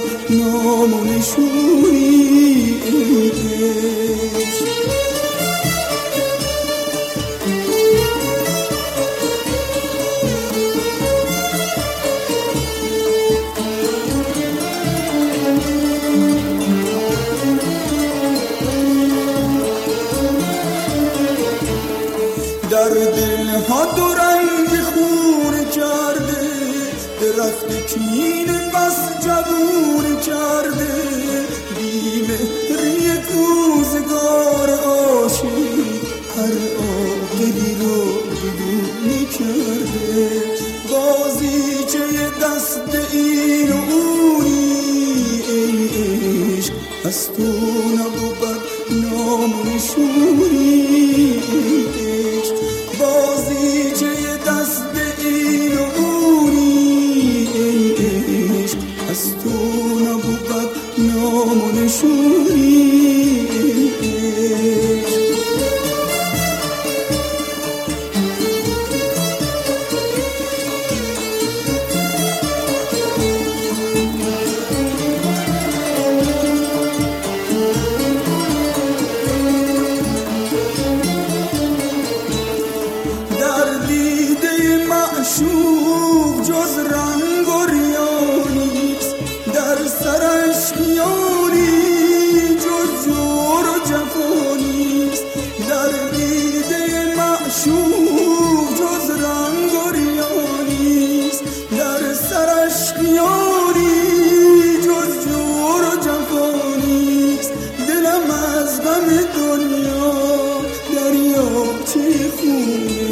نام و نشونی عشق. در دلها دو رنگ خون کرده، درخت کین بس جبون کرده، بی‌مهری روزگار عاشق هر عاقلی رو بدون کرده. بازیچه دست این و اونی ای عشق، از تو نبود نام و نشونی عشق. بازیچه دست این و اونی ای عشق، از تو نبود نام و نشونی عشق. معشوق جز رنگ و ریانیست، در سرش خیالی جز جور و جفانیست. در دیده معشوق جز رنگ و ریانیست، در سرش خیالی جز جور و جفانیست. دلم از غم دنیا دریاچه خونه،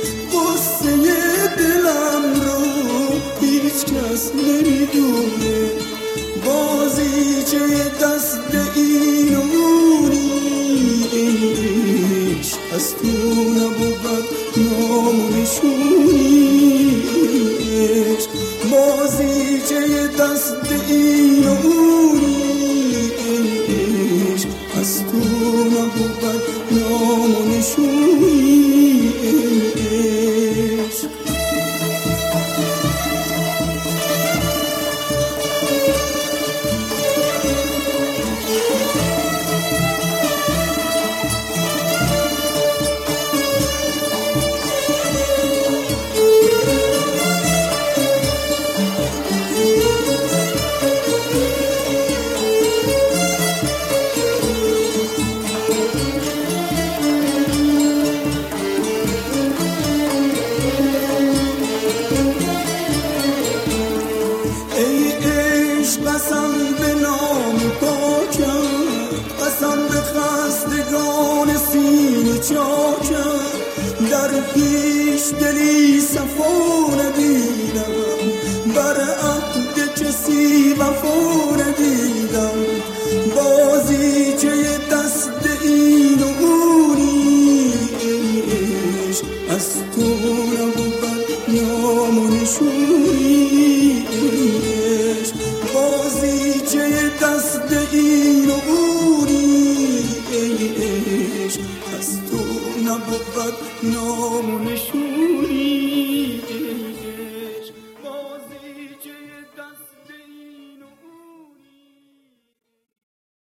دلم رو هیچ کس نمیدونه. بازیچه دست این و اونی ای عشق، از تو نبود نام و نشونی عشق. بازیچه دست این و اونی ای عشق، از تو نبود نام و نشونی عشق. قسم به نام پاکم، قسم به خستگان سینه چاکم. در پیش دلی صفا ندیدم، بر عهد کسی وفا ندیدم. بازیچه دست این و اونی ای عشق، از تو نبود نام و نشونی عشق. بازیچه دست این و اونی ای عشق، از تو نبود نام و نشونی.